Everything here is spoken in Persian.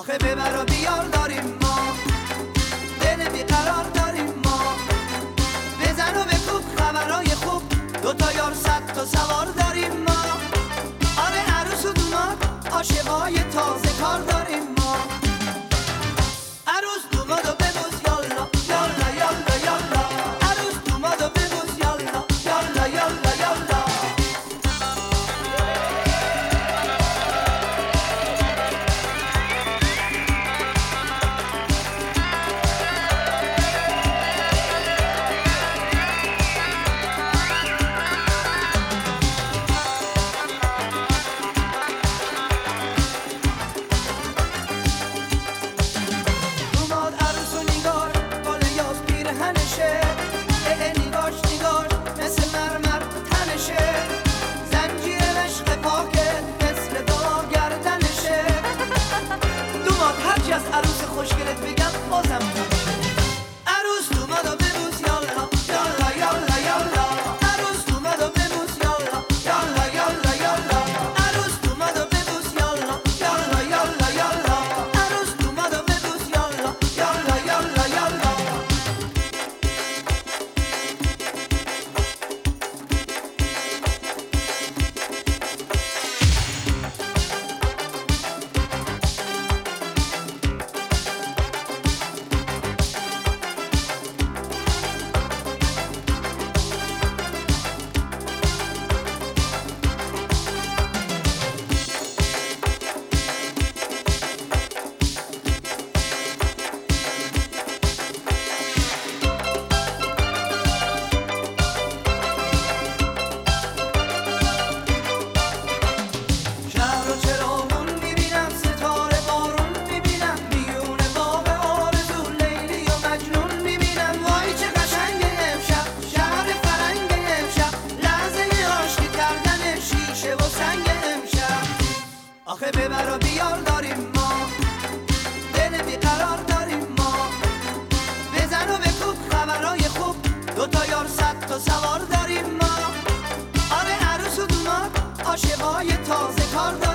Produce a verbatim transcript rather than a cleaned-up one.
آخه ببر و بیار داریم ما، دل بیقرار داریم ما، بزن و بکوب خبرای خوب، دوتا یار صد تا سوار داریم ما. آره عروس و دوماد عاشقای تازه کار داریم ما. عروس دومادو ببوس یالا یالا یالا یالا، عروس دومادو ببوس یالا یالا یالا یالا. عروس خوشگلت بگم بازم عروس دومادو ببوس یالا یالا یالا یالا، عروس دومادو ببوس یالا یالا یالا یالا، عروس دومادو ببوس یالا یالا یالا یالا، عروس دومادو ببوس یالا یالا یالا یالا. آخه ببر و بیار داریم ما، دل بیقرار داریم ما، بزن و بکوب خبرای خوب، دوتا یار صد تا سوار داریم ما. آره عروس و دوماد عاشقای تازه کار داریم.